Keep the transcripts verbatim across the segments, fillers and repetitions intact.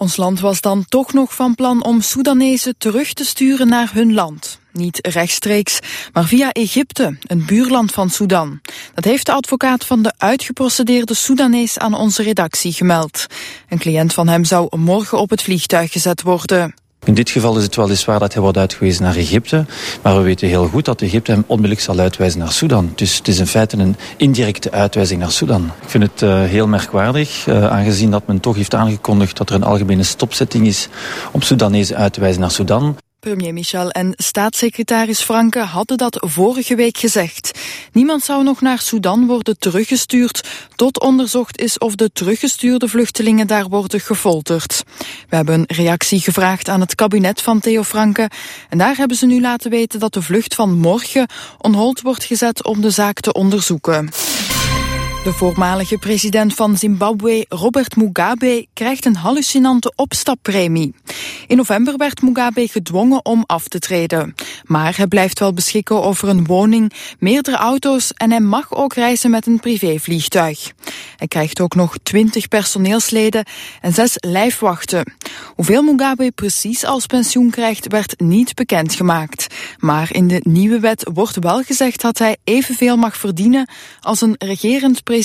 Ons land was dan toch nog van plan om Soedanezen terug te sturen naar hun land. Niet rechtstreeks, maar via Egypte, een buurland van Sudan. Dat heeft de advocaat van de uitgeprocedeerde Soedanees aan onze redactie gemeld. Een cliënt van hem zou morgen op het vliegtuig gezet worden. In dit geval is het weliswaar dat hij wordt uitgewezen naar Egypte, maar we weten heel goed dat Egypte hem onmiddellijk zal uitwijzen naar Sudan. Dus het is in feite een indirecte uitwijzing naar Sudan. Ik vind het uh, heel merkwaardig, uh, aangezien dat men toch heeft aangekondigd dat er een algemene stopzetting is om Soedanezen uit te wijzen naar Sudan. Premier Michel en staatssecretaris Franke hadden dat vorige week gezegd. Niemand zou nog naar Sudan worden teruggestuurd tot onderzocht is of de teruggestuurde vluchtelingen daar worden gefolterd. We hebben een reactie gevraagd aan het kabinet van Theo Franke en daar hebben ze nu laten weten dat de vlucht van morgen on hold wordt gezet om de zaak te onderzoeken. De voormalige president van Zimbabwe, Robert Mugabe, krijgt een hallucinante opstappremie. In november werd Mugabe gedwongen om af te treden. Maar hij blijft wel beschikken over een woning, meerdere auto's en hij mag ook reizen met een privévliegtuig. Hij krijgt ook nog twintig personeelsleden en zes lijfwachten. Hoeveel Mugabe precies als pensioen krijgt, werd niet bekendgemaakt. Maar in de nieuwe wet wordt wel gezegd dat hij evenveel mag verdienen als een regerend president.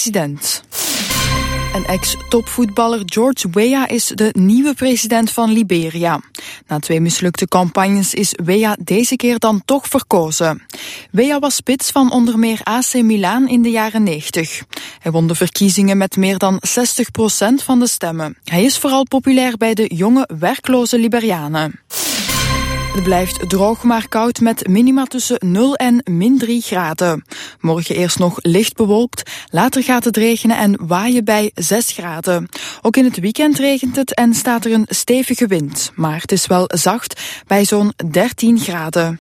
En ex-topvoetballer George Weah is de nieuwe president van Liberia. Na twee mislukte campagnes is Weah deze keer dan toch verkozen. Weah was spits van onder meer A C Milan in de jaren negentig. Hij won de verkiezingen met meer dan zestig procent van de stemmen. Hij is vooral populair bij de jonge, werkloze Liberianen. Het blijft droog maar koud met minima tussen nul en min drie graden. Morgen eerst nog licht bewolkt, later gaat het regenen en waaien bij zes graden. Ook in het weekend regent het en staat er een stevige wind. Maar het is wel zacht bij zo'n dertien graden.